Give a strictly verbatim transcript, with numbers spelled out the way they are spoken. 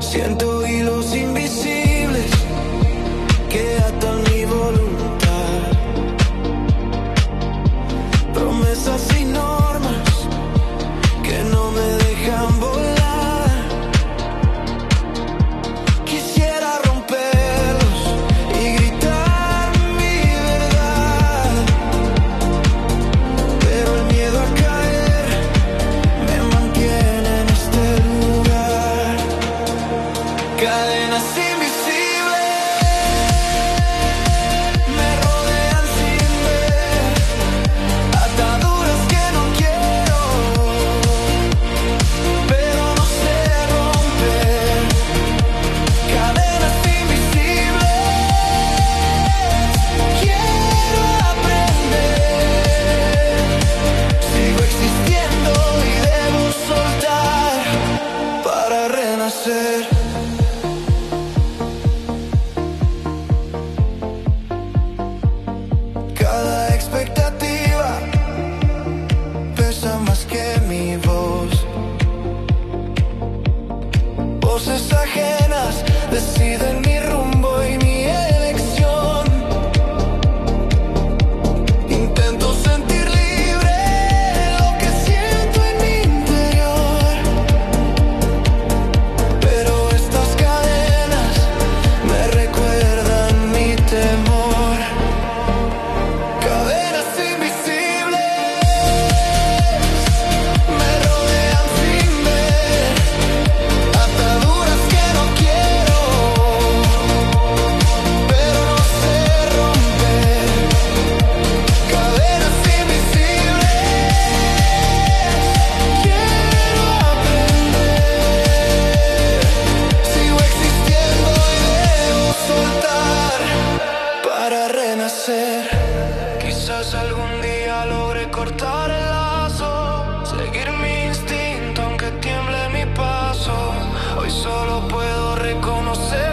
Siento hilos invisibles que atan mi voluntad, promesas y normas que no me dejan volar. Quisiera romperlos y gritar mi verdad, pero el miedo a caer me mantiene en este lugar. Cadenas invisibles me rodean sin ver, ataduras que no quiero, pero no sé romper. Cadenas invisibles, quiero aprender. Sigo existiendo y debo soltar para renacer. Cada expectativa pesa más que mi voz. Voces ajenas deciden mi rumbo y mi elección. Intento sentir libre lo que siento en mi interior, pero estas cadenas me recuerdan mi temor. Cadenas invisibles me rodean sin ver, ataduras que no quiero, pero no sé romper. Cadenas invisibles, quiero aprender. Sigo existiendo y debo soltar para renacer. Quizás algún día logre cortar el lazo, seguir mi instinto aunque tiemble mi paso. Hoy solo puedo reconocer